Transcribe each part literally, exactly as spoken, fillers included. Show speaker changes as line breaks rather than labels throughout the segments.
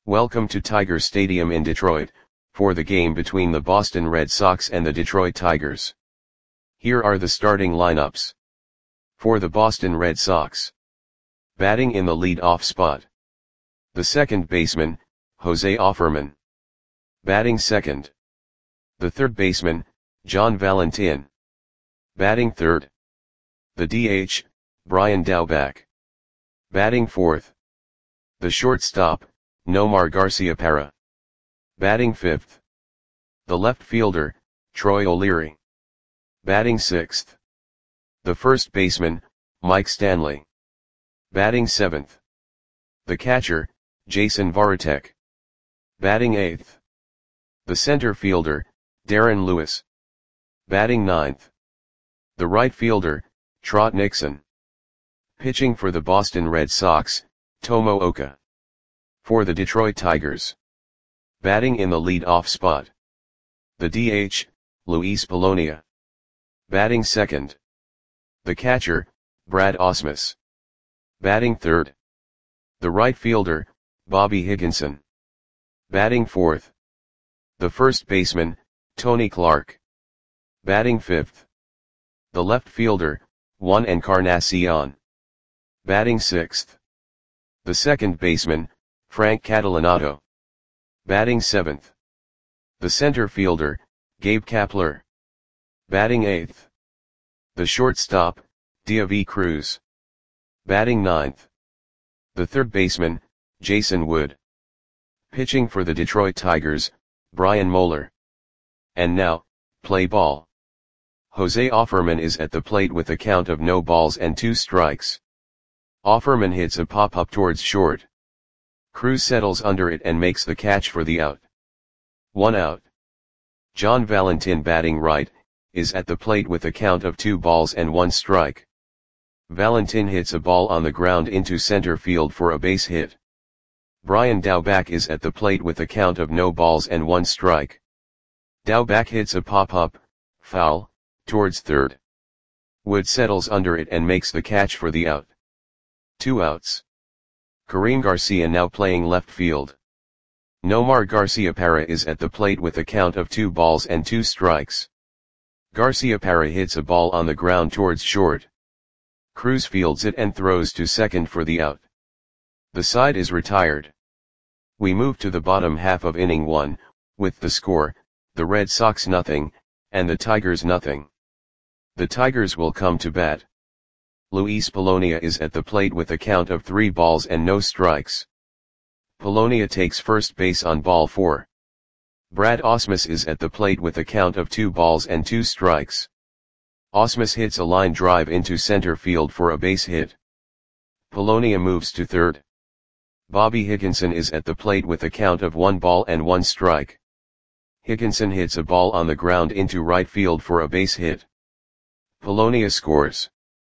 Welcome to Tiger Stadium in Detroit, for the game between the Boston Red Sox and the Detroit Tigers. Here are the starting lineups. For the Boston Red Sox. Batting in the lead-off spot. The second baseman, Jose Offerman. Batting second. The third baseman, John Valentin. Batting third. The D H, Brian Daubach. Batting fourth. The shortstop, Nomar Garciaparra. Batting fifth. The left fielder, Troy O'Leary. Batting sixth. The first baseman, Mike Stanley. Batting seventh. The catcher, Jason Varitek. Batting eighth. The center fielder, Darren Lewis. Batting ninth. The right fielder, Trot Nixon. Pitching for the Boston Red Sox, Tomo Oka. For the Detroit Tigers. Batting in the lead-off spot. The D H, Luis Polonia. Batting second. The catcher, Brad Ausmus. Batting third. The right fielder, Bobby Higginson. Batting fourth. The first baseman, Tony Clark. Batting fifth. The left fielder, Juan Encarnacion. Batting sixth. The second baseman, Frank Catalanato. Batting seventh. The center fielder, Gabe Kapler. Batting eighth. The shortstop, Diavy Cruz. Batting ninth. The third baseman, Jason Wood. Pitching for the Detroit Tigers, Brian Moeller. And now, play ball. Jose Offerman is at the plate with a count of no balls and two strikes. Offerman hits a pop-up towards short. Cruz settles under it and makes the catch for the out. One out. John Valentin, batting right, is at the plate with a count of two balls and one strike. Valentin hits a ball on the ground into center field for a base hit. Brian Daubach is at the plate with a count of no balls and one strike. Daubach hits a pop-up, foul, towards third. Wood settles under it and makes the catch for the out. Two outs. Karim Garcia now playing left field. Nomar Garciaparra is at the plate with a count of two balls and two strikes. Garciaparra hits a ball on the ground towards short. Cruz fields it and throws to second for the out. The side is retired. We move to the bottom half of inning one, with the score, the Red Sox nothing, and the Tigers nothing. The Tigers will come to bat. Luis Polonia is at the plate with a count of three balls and no strikes. Polonia takes first base on ball four. Brad Ausmus is at the plate with a count of two balls and two strikes. Ausmus hits a line drive into center field for a base hit. Polonia moves to third. Bobby Higginson is at the plate with a count of one ball and one strike. Higginson hits a ball on the ground into right field for a base hit. Polonia scores.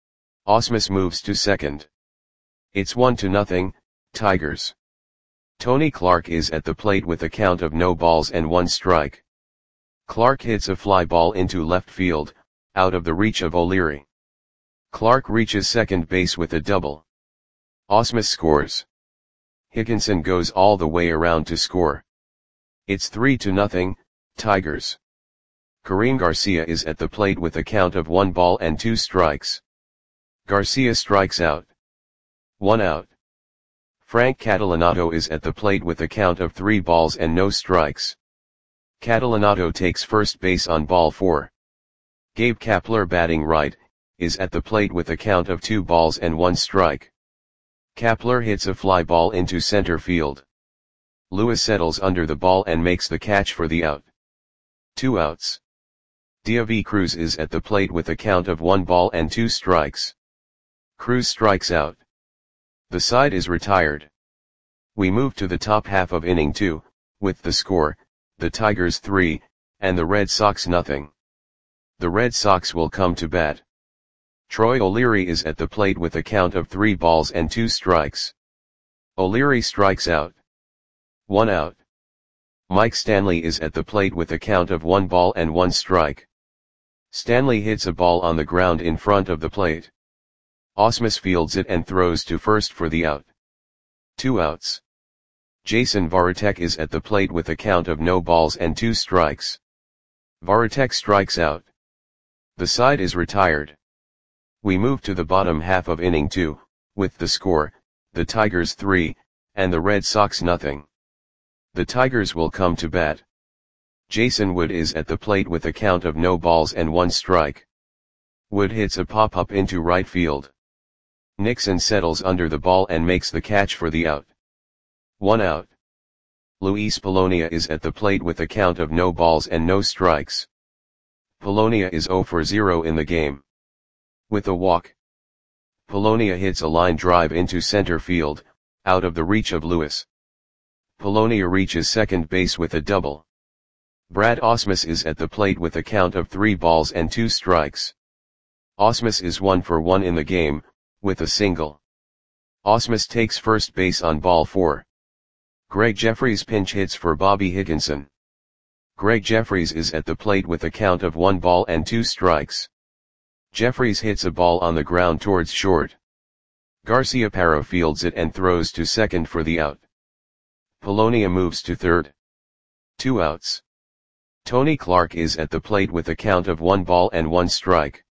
Ausmus moves to second. It's one to nothing, Tigers. Tony Clark is at the plate with a count of no balls and one strike. Clark hits a fly ball into left field, out of the reach of O'Leary. Clark reaches second base with a double. Ausmus scores. Higginson goes all the way around to score. It's three to nothing, Tigers. Karim Garcia is at the plate with a count of one ball and two strikes. Garcia strikes out. One out. Frank Catalanato is at the plate with a count of three balls and no strikes. Catalanato takes first base on ball four. Gabe Kapler, batting right, is at the plate with a count of two balls and one strike. Kapler hits a fly ball into center field. Lewis settles under the ball and makes the catch for the out. Two outs. Diavy Cruz is at the plate with a count of one ball and two strikes. Cruz strikes out. The side is retired. We move to the top half of inning two, with the score, the Tigers three, and the Red Sox nothing. The Red Sox will come to bat. Troy O'Leary is at the plate with a count of three balls and two strikes. O'Leary strikes out. One out. Mike Stanley is at the plate with a count of one ball and one strike. Stanley hits a ball on the ground in front of the plate. Ausmus fields it and throws to first for the out. Two outs. Jason Varitek is at the plate with a count of no balls and two strikes. Varitek strikes out. The side is retired. We move to the bottom half of inning two, with the score, the Tigers three, and the Red Sox nothing. The Tigers will come to bat. Jason Wood is at the plate with a count of no balls and one strike. Wood hits a pop-up into right field. Nixon settles under the ball and makes the catch for the out. One out. Luis Polonia is at the plate with a count of no balls and no strikes. Polonia is zero for zero in the game. With a walk, Polonia hits a line drive into center field, out of the reach of Lewis. Polonia reaches second base with a double. Brad Ausmus is at the plate with a count of three balls and two strikes. Ausmus is one for one in the game, with a single. Ausmus takes first base on ball four. Greg Jeffries pinch hits for Bobby Higginson. Greg Jeffries is at the plate with a count of one ball and two strikes. Jeffries hits a ball on the ground towards short. Garciaparra fields it and throws to second for the out. Polonia moves to third. Two outs. Tony Clark is at the plate with a count of one ball and one strike.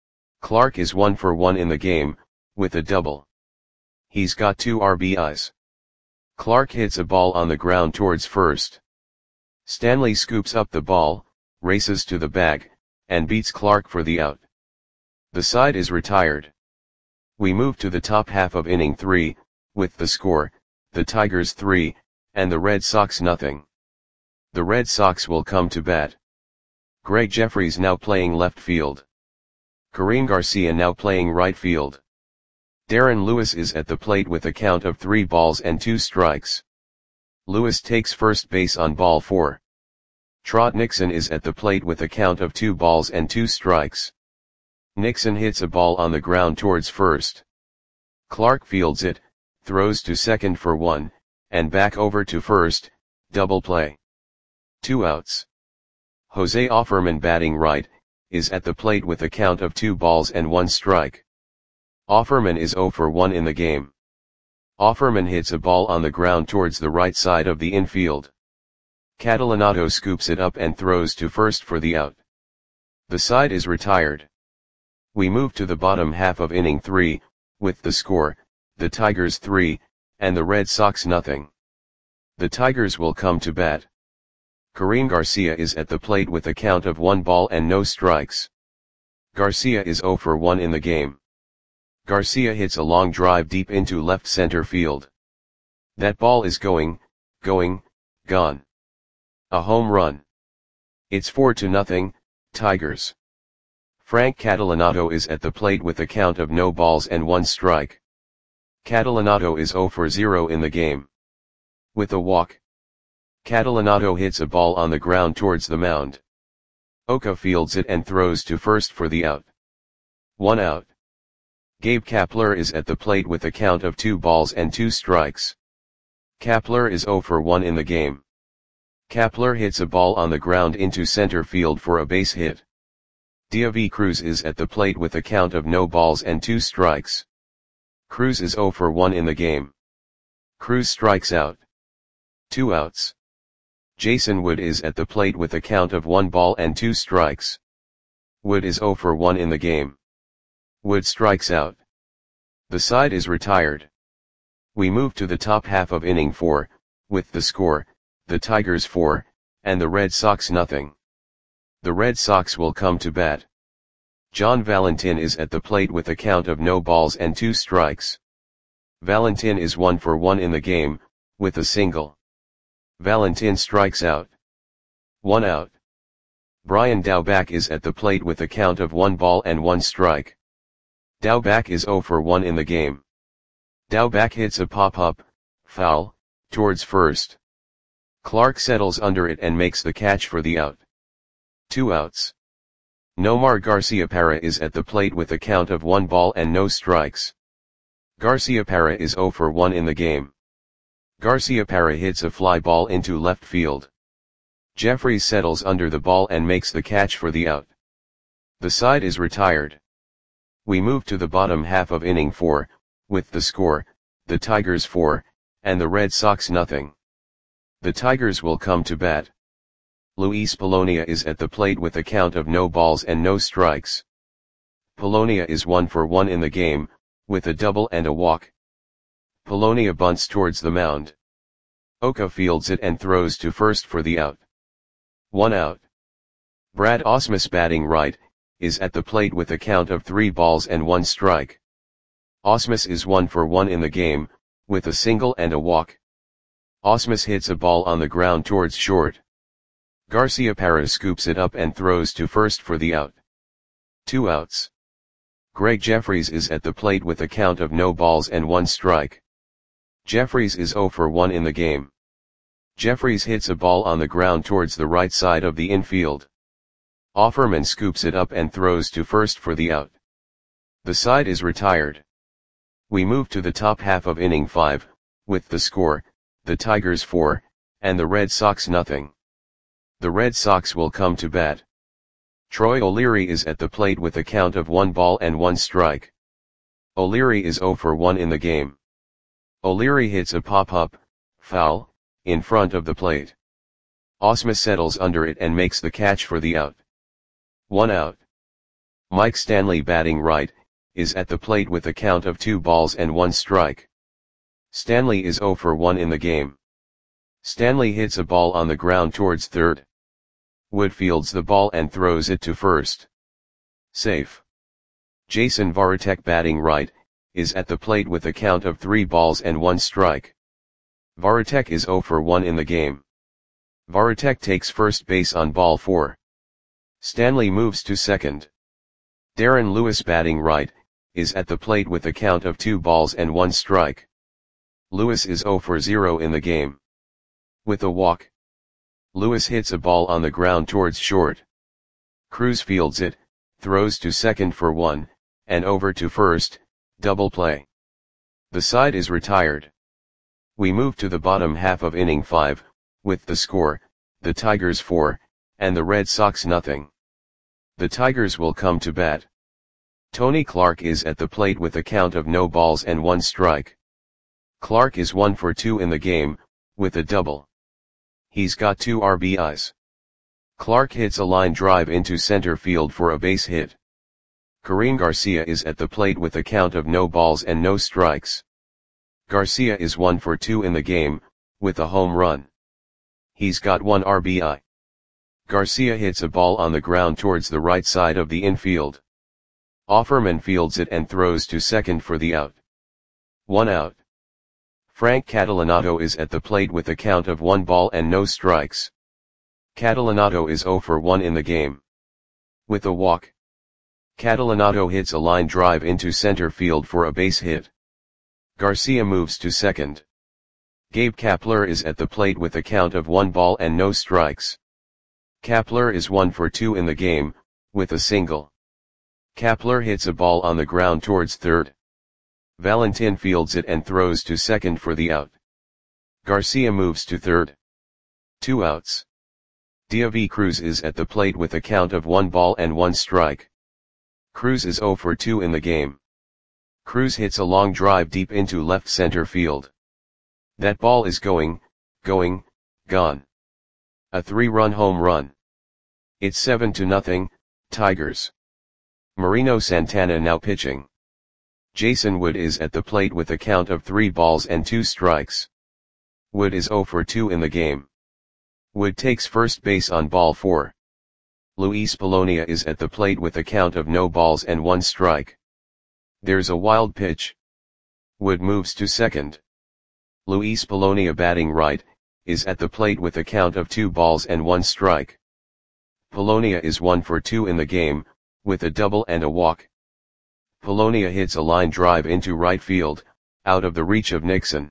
Clark is one for one in the game, with a double. He's got two R B Is. Clark hits a ball on the ground towards first. Stanley scoops up the ball, races to the bag, and beats Clark for the out. The side is retired. We move to the top half of inning three, with the score, the Tigers three, and the Red Sox nothing. The Red Sox will come to bat. Greg Jeffries now playing left field. Karim Garcia now playing right field. Darren Lewis is at the plate with a count of three balls and two strikes. Lewis takes first base on ball four. Trot Nixon is at the plate with a count of two balls and two strikes. Nixon hits a ball on the ground towards first. Clark fields it, throws to second for one, and back over to first, double play. Two outs. Jose Offerman batting right, is at the plate with a count of two balls and one strike. Offerman is zero for one in the game. Offerman hits a ball on the ground towards the right side of the infield. Catalanato scoops it up and throws to first for the out. The side is retired. We move to the bottom half of inning three, with the score, the Tigers three, and the Red Sox nothing. The Tigers will come to bat. Karim Garcia is at the plate with a count of one ball and no strikes. Garcia is zero for one in the game. Garcia hits a long drive deep into left center field. That ball is going, going, gone. A home run. It's four to nothing, Tigers. Frank Catalanato is at the plate with a count of no balls and one strike. Catalanato is zero for zero in the game. With a walk, Catalanato hits a ball on the ground towards the mound. Oka fields it and throws to first for the out. One out. Gabe Kapler is at the plate with a count of two balls and two strikes. Kapler is zero for one in the game. Kapler hits a ball on the ground into center field for a base hit. Diavi Cruz is at the plate with a count of no balls and two strikes. Cruz is zero for one in the game. Cruz strikes out. Two outs. Jason Wood is at the plate with a count of one ball and two strikes. Wood is zero for one in the game. Wood strikes out. The side is retired. We move to the top half of inning four, with the score, the Tigers four, and the Red Sox nothing. The Red Sox will come to bat. John Valentin is at the plate with a count of no balls and two strikes. Valentin is one for one in the game, with a single. Valentin strikes out. One out. Brian Daubach is at the plate with a count of one ball and one strike. Daubach is zero for one in the game. Daubach hits a pop-up, foul, towards first. Clark settles under it and makes the catch for the out. Two outs. Nomar Garciaparra is at the plate with a count of one ball and no strikes. Garciaparra is zero for one in the game. Garciaparra hits a fly ball into left field. Jeffries settles under the ball and makes the catch for the out. The side is retired. We move to the bottom half of inning four, with the score, the Tigers four, and the Red Sox nothing. The Tigers will come to bat. Luis Polonia is at the plate with a count of no balls and no strikes. Polonia is one for one in the game, with a double and a walk. Polonia bunts towards the mound. Oka fields it and throws to first for the out. One out. Brad Ausmus, batting right, is at the plate with a count of three balls and one strike. Ausmus is one for one in the game, with a single and a walk. Ausmus hits a ball on the ground towards short. Garcia Parra scoops it up and throws to first for the out. Two outs. Greg Jeffries is at the plate with a count of no balls and one strike. Jeffries is zero for one in the game. Jeffries hits a ball on the ground towards the right side of the infield. Offerman scoops it up and throws to first for the out. The side is retired. We move to the top half of inning five, with the score, the Tigers four, and the Red Sox nothing. The Red Sox will come to bat. Troy O'Leary is at the plate with a count of one ball and one strike. O'Leary is zero for one in the game. O'Leary hits a pop-up, foul, in front of the plate. Ausmus settles under it and makes the catch for the out. One out. Mike Stanley, batting right, is at the plate with a count of two balls and one strike. Stanley is zero for one in the game. Stanley hits a ball on the ground towards third. Wood fields the ball and throws it to first. Safe. Jason Varitek, batting right, is at the plate with a count of three balls and one strike. Varitek is zero for one in the game. Varitek takes first base on ball four. Stanley moves to second. Darren Lewis, batting right, is at the plate with a count of two balls and one strike. Lewis is zero for zero in the game. With a walk. Lewis hits a ball on the ground towards short. Cruz fields it, throws to second for one, and over to first, double play. The side is retired. We move to the bottom half of inning five, with the score, the Tigers four, and the Red Sox nothing. The Tigers will come to bat. Tony Clark is at the plate with a count of no balls and one strike. Clark is one for two in the game, with a double. He's got two R B Is. Clark hits a line drive into center field for a base hit. Karim Garcia is at the plate with a count of no balls and no strikes. Garcia is one for two in the game, with a home run. He's got one R B I. Garcia hits a ball on the ground towards the right side of the infield. Offerman fields it and throws to second for the out. One out. Frank Catalanato is at the plate with a count of one ball and no strikes. Catalanato is zero for one in the game. With a walk. Catalanato hits a line drive into center field for a base hit. Garcia moves to second. Gabe Kapler is at the plate with a count of one ball and no strikes. Kapler is one for two in the game, with a single. Kapler hits a ball on the ground towards third. Valentin fields it and throws to second for the out. Garcia moves to third. Two outs. David Cruz is at the plate with a count of one ball and one strike. Cruz is zero for two in the game. Cruz hits a long drive deep into left center field. That ball is going, going, gone. A three-run home run. It's seven to nothing, Tigers. Marino Santana now pitching. Jason Wood is at the plate with a count of three balls and two strikes. Wood is zero for two in the game. Wood takes first base on ball four. Luis Polonia is at the plate with a count of no balls and one strike. There's a wild pitch. Wood moves to second. Luis Polonia, batting right, is at the plate with a count of two balls and one strike. Polonia is one for two in the game, with a double and a walk. Polonia hits a line drive into right field, out of the reach of Nixon.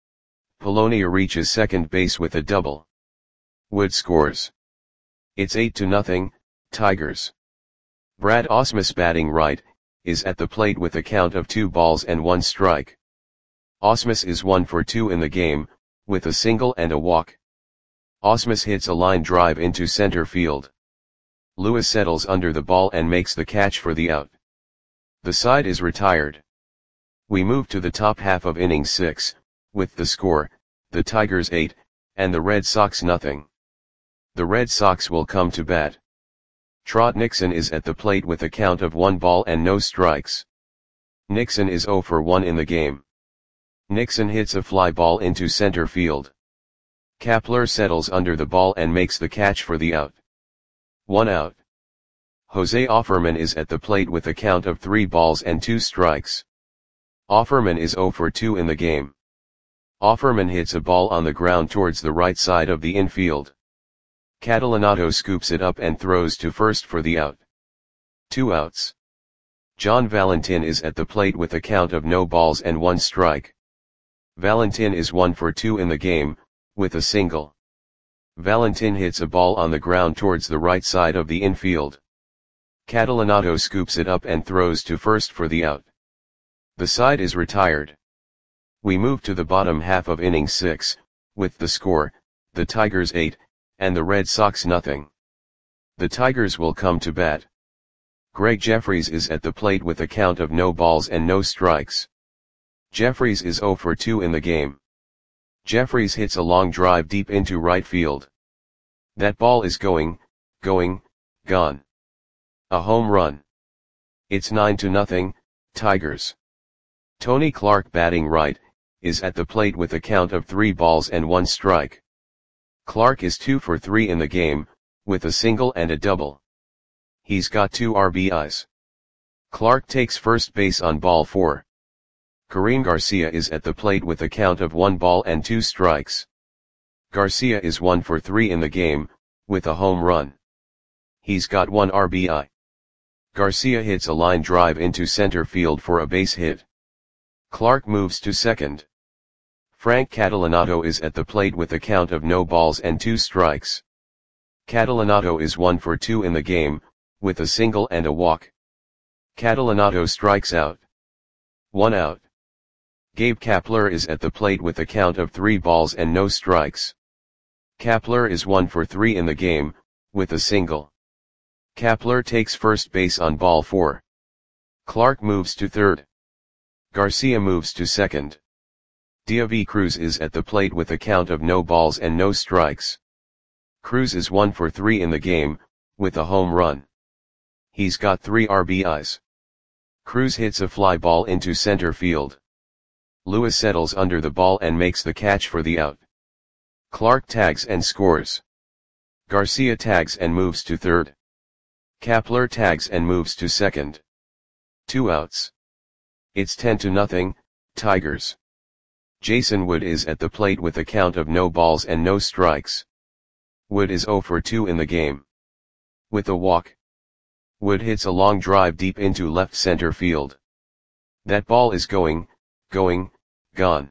Polonia reaches second base with a double. Wood scores. It's eight to nothing, Tigers. Brad Ausmus, batting right, is at the plate with a count of two balls and one strike. Ausmus is one for two in the game, with a single and a walk. Ausmus hits a line drive into center field. Lewis settles under the ball and makes the catch for the out. The side is retired. We move to the top half of inning six, with the score, the Tigers eight, and the Red Sox nothing. The Red Sox will come to bat. Trot Nixon is at the plate with a count of one ball and no strikes. Nixon is zero for one in the game. Nixon hits a fly ball into center field. Kapler settles under the ball and makes the catch for the out. One out. Jose Offerman is at the plate with a count of three balls and two strikes. Offerman is zero for two in the game. Offerman hits a ball on the ground towards the right side of the infield. Catalanato scoops it up and throws to first for the out. Two outs. John Valentin is at the plate with a count of no balls and one strike. Valentin is one for two in the game, with a single. Valentin hits a ball on the ground towards the right side of the infield. Catalanato scoops it up and throws to first for the out. The side is retired. We move to the bottom half of inning six, with the score, the Tigers eight, and the Red Sox nothing. The Tigers will come to bat. Greg Jeffries is at the plate with a count of no balls and no strikes. Jeffries is zero for two in the game. Jeffries hits a long drive deep into right field. That ball is going, going, gone. A home run. It's nine to nothing, Tigers. Tony Clark, batting right, is at the plate with a count of three balls and one strike. Clark is two for three in the game, with a single and a double. He's got two R B Is. Clark takes first base on ball four. Kareem Garcia is at the plate with a count of one ball and two strikes. Garcia is one for three in the game, with a home run. He's got one R B I. Garcia hits a line drive into center field for a base hit. Clark moves to second. Frank Catalanato is at the plate with a count of no balls and two strikes. Catalanato is one for two in the game, with a single and a walk. Catalanato strikes out. One out. Gabe Kapler is at the plate with a count of three balls and no strikes. Kapler is one for three in the game, with a single. Kapler takes first base on ball four. Clark moves to third. Garcia moves to second. Diaby Cruz is at the plate with a count of no balls and no strikes. Cruz is one for three in the game, with a home run. He's got three R B Is. Cruz hits a fly ball into center field. Lewis settles under the ball and makes the catch for the out. Clark tags and scores. Garcia tags and moves to third. Kapler tags and moves to second. Two outs. It's ten to nothing, Tigers. Jason Wood is at the plate with a count of no balls and no strikes. Wood is zero for two in the game. With a walk. Wood hits a long drive deep into left center field. That ball is going, going, gone.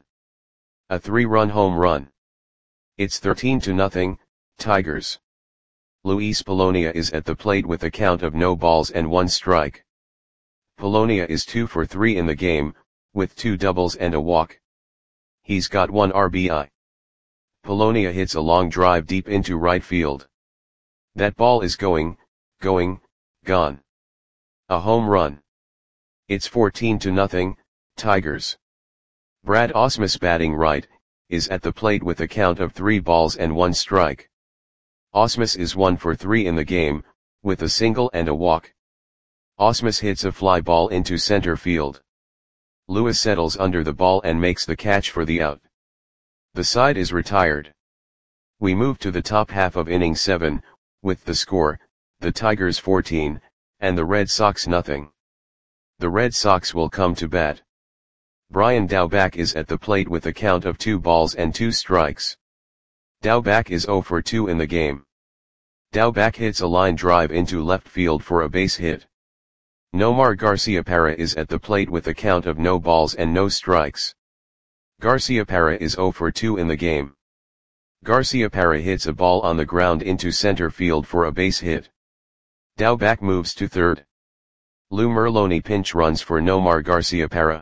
A three-run home run. It's thirteen to nothing, Tigers. Luis Polonia is at the plate with a count of no balls and one strike. Polonia is two for three in the game, with two doubles and a walk. He's got one R B I. Polonia hits a long drive deep into right field. That ball is going, going, gone. A home run. It's fourteen to nothing, Tigers. Brad Ausmus, batting right, is at the plate with a count of three balls and one strike. Ausmus is one for three in the game, with a single and a walk. Ausmus hits a fly ball into center field. Lewis settles under the ball and makes the catch for the out. The side is retired. We move to the top half of inning seven, with the score, the Tigers fourteen, and the Red Sox nothing. The Red Sox will come to bat. Brian Daubach is at the plate with a count of two balls and two strikes. Daubach is zero for two in the game. Daubach hits a line drive into left field for a base hit. Nomar Garciaparra is at the plate with a count of no balls and no strikes. Garciaparra is zero for two in the game. Garciaparra hits a ball on the ground into center field for a base hit. Daubach moves to third. Lou Merloni pinch runs for Nomar Garciaparra.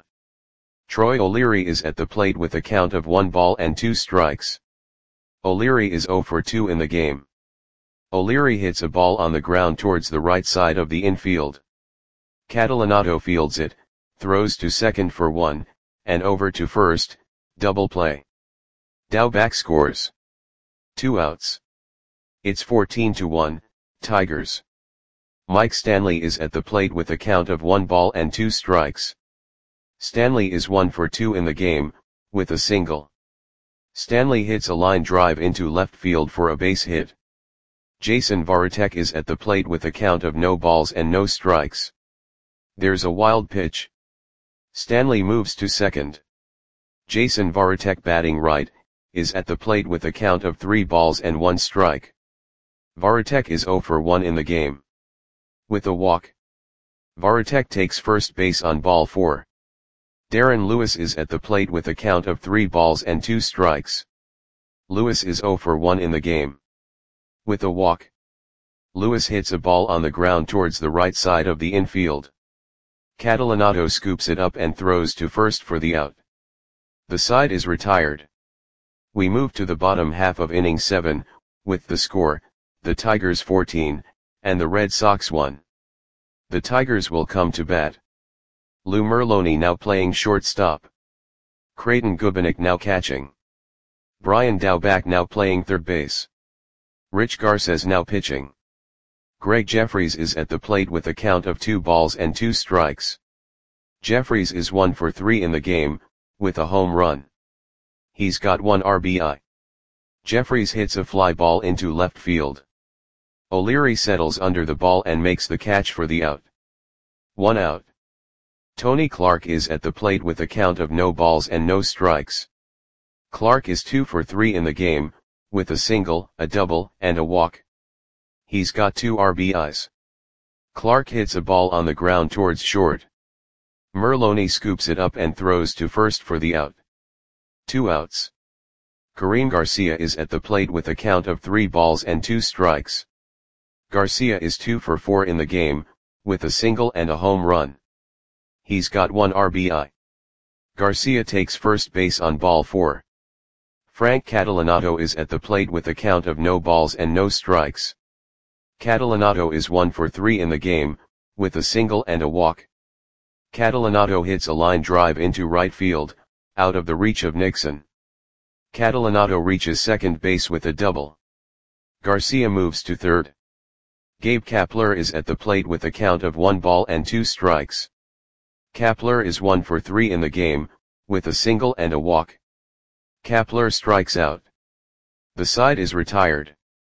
Troy O'Leary is at the plate with a count of one ball and two strikes. O'Leary is zero for two in the game. O'Leary hits a ball on the ground towards the right side of the infield. Catalanato fields it, throws to second for one, and over to first, double play. Daubach scores. Two outs. It's fourteen to one, Tigers. Mike Stanley is at the plate with a count of one ball and two strikes. Stanley is one for two in the game, with a single. Stanley hits a line drive into left field for a base hit. Jason Varitek is at the plate with a count of no balls and no strikes. There's a wild pitch. Stanley moves to second. Jason Varitek, batting right, is at the plate with a count of three balls and one strike. Varitek is zero for one in the game. With a walk, Varitek takes first base on ball four. Darren Lewis is at the plate with a count of three balls and two strikes. Lewis is zero for one in the game. With a walk, Lewis hits a ball on the ground towards the right side of the infield. Catalanato scoops it up and throws to first for the out. The side is retired. We move to the bottom half of inning seven, with the score, the Tigers fourteen, and the Red Sox one. The Tigers will come to bat. Lou Merloni now playing shortstop. Creighton Gubanek now catching. Brian Daubach now playing third base. Rich Garces now pitching. Greg Jeffries is at the plate with a count of two balls and two strikes. Jeffries is one for three in the game, with a home run. He's got one R B I. Jeffries hits a fly ball into left field. O'Leary settles under the ball and makes the catch for the out. One out. Tony Clark is at the plate with a count of no balls and no strikes. Clark is two for three in the game, with a single, a double, and a walk. He's got two R B Is. Clark hits a ball on the ground towards short. Merloni scoops it up and throws to first for the out. Two outs. Kareem Garcia is at the plate with a count of three balls and two strikes. Garcia is two for four in the game, with a single and a home run. He's got one R B I. Garcia takes first base on ball four. Frank Catalanato is at the plate with a count of no balls and no strikes. Catalanato is one for three in the game, with a single and a walk. Catalanato hits a line drive into right field, out of the reach of Nixon. Catalanato reaches second base with a double. Garcia moves to third. Gabe Kapler is at the plate with a count of one ball and two strikes. Kapler is one for three in the game, with a single and a walk. Kapler strikes out. The side is retired.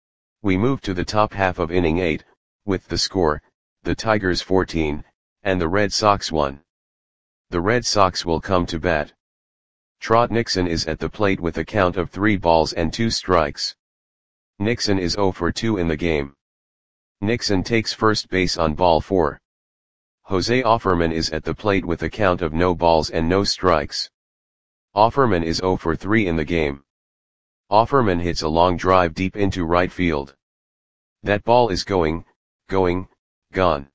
We move to the top half of inning eight, with the score, the Tigers fourteen, and the Red Sox one. The Red Sox will come to bat. Trot Nixon is at the plate with a count of three balls and two strikes. Nixon is zero for two in the game. Nixon takes first base on ball four. Jose Offerman is at the plate with a count of no balls and no strikes. Offerman is zero for three in the game. Offerman hits a long drive deep into right field. That ball is going, going, gone.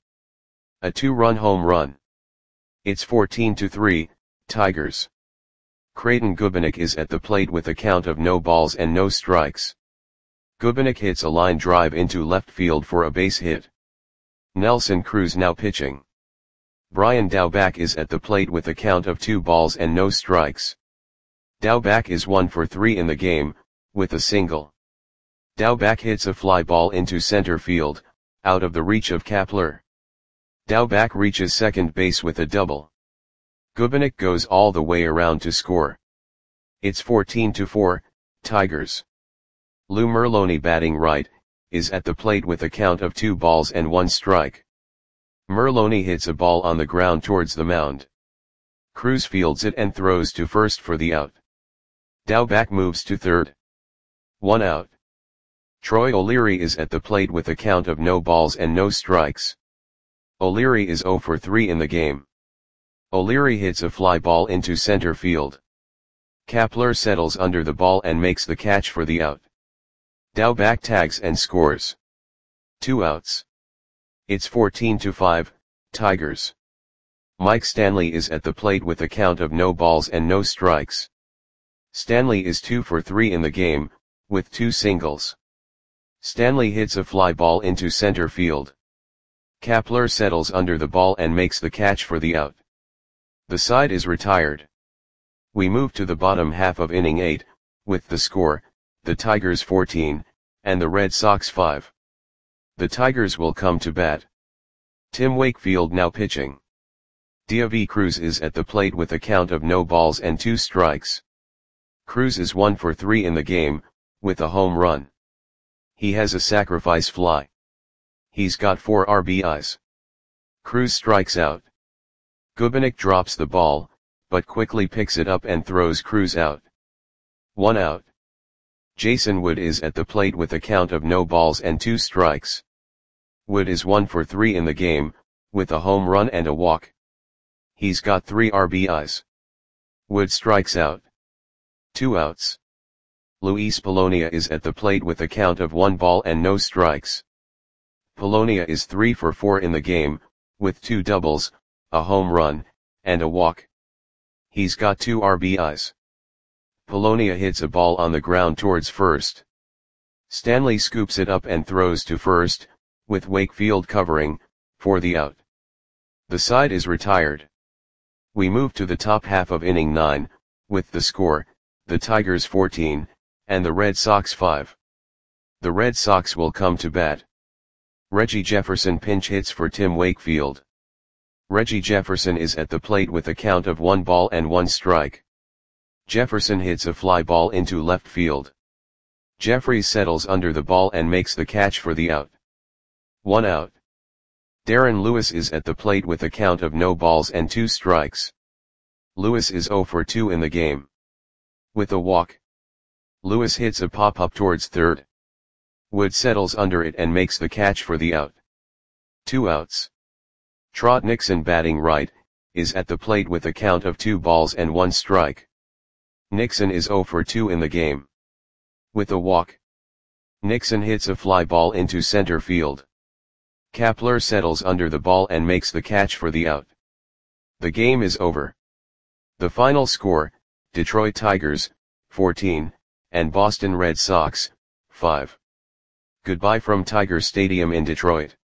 A two-run home run. It's fourteen to three, Tigers. Creighton Gubanek is at the plate with a count of no balls and no strikes. Gubanek hits a line drive into left field for a base hit. Nelson Cruz now pitching. Brian Daubach is at the plate with a count of two balls and no strikes. Daubach is one for three in the game, with a single. Daubach hits a fly ball into center field, out of the reach of Kapler. Daubach reaches second base with a double. Gubanek goes all the way around to score. It's fourteen to four, Tigers. Lou Merloni, batting right, is at the plate with a count of two balls and one strike. Merloni hits a ball on the ground towards the mound. Cruz fields it and throws to first for the out. Daubach moves to third. One out. Troy O'Leary is at the plate with a count of no balls and no strikes. O'Leary is zero for three in the game. O'Leary hits a fly ball into center field. Kapler settles under the ball and makes the catch for the out. Daubach tags and scores. Two outs. It's fourteen to five, Tigers. Mike Stanley is at the plate with a count of no balls and no strikes. Stanley is two for three in the game, with two singles. Stanley hits a fly ball into center field. Kapler settles under the ball and makes the catch for the out. The side is retired. We move to the bottom half of inning eight, with the score, the Tigers fourteen, and the Red Sox five. The Tigers will come to bat. Tim Wakefield now pitching. David Cruz is at the plate with a count of no balls and two strikes. Cruz is one for three in the game, with a home run. He has a sacrifice fly. He's got four R B Is. Cruz strikes out. Gubernick drops the ball, but quickly picks it up and throws Cruz out. One out. Jason Wood is at the plate with a count of no balls and two strikes. Wood is one for three in the game, with a home run and a walk. He's got three R B Is. Wood strikes out. Two outs. Luis Polonia is at the plate with a count of one ball and no strikes. Polonia is three for four in the game, with two doubles, a home run, and a walk. He's got two R B Is. Polonia hits a ball on the ground towards first. Stanley scoops it up and throws to first, with Wakefield covering, for the out. The side is retired. We move to the top half of inning nine, with the score, the Tigers fourteen, and the Red Sox five. The Red Sox will come to bat. Reggie Jefferson pinch hits for Tim Wakefield. Reggie Jefferson is at the plate with a count of one ball and one strike. Jefferson hits a fly ball into left field. Jeffries settles under the ball and makes the catch for the out. One out. Darren Lewis is at the plate with a count of no balls and two strikes. Lewis is zero for two in the game. With a walk. Lewis hits a pop-up towards third. Wood settles under it and makes the catch for the out. Two outs. Trot Nixon, batting right, is at the plate with a count of two balls and one strike. Nixon is zero for two in the game. With a walk. Nixon hits a fly ball into center field. Kapler settles under the ball and makes the catch for the out. The game is over. The final score, Detroit Tigers, fourteen, and Boston Red Sox, five. Goodbye from Tiger Stadium in Detroit.